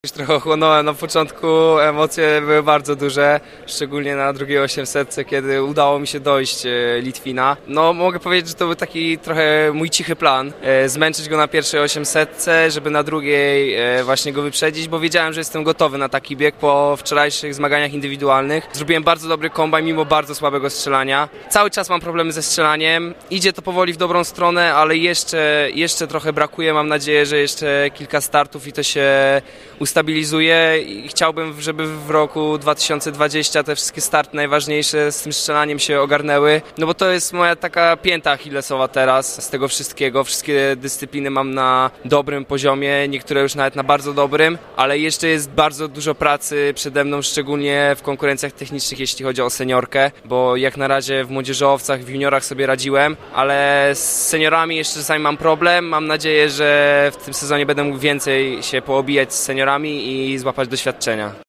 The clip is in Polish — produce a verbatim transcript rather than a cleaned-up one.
Już trochę ochłonąłem na początku, emocje były bardzo duże, szczególnie na drugiej osiemsetce, kiedy udało mi się dojść Litwina. No mogę powiedzieć, że to był taki trochę mój cichy plan, zmęczyć go na pierwszej osiemsetce, żeby na drugiej właśnie go wyprzedzić, bo wiedziałem, że jestem gotowy na taki bieg po wczorajszych zmaganiach indywidualnych. Zrobiłem bardzo dobry kombajn mimo bardzo słabego strzelania. Cały czas mam problemy ze strzelaniem, idzie to powoli w dobrą stronę, ale jeszcze, jeszcze trochę brakuje. Mam nadzieję, że jeszcze kilka startów i to się ustabilizuje i chciałbym, żeby w roku dwa tysiące dwudziestym te wszystkie starty najważniejsze z tym strzelaniem się ogarnęły, no bo to jest moja taka pięta achillesowa teraz z tego wszystkiego. Wszystkie dyscypliny mam na dobrym poziomie, niektóre już nawet na bardzo dobrym, ale jeszcze jest bardzo dużo pracy przede mną, szczególnie w konkurencjach technicznych, jeśli chodzi o seniorkę, bo jak na razie w młodzieżowcach, w juniorach sobie radziłem, ale z seniorami jeszcze czasami mam problem. Mam nadzieję, że w tym sezonie będę mógł więcej się poobijać z seniorami i złapać doświadczenia.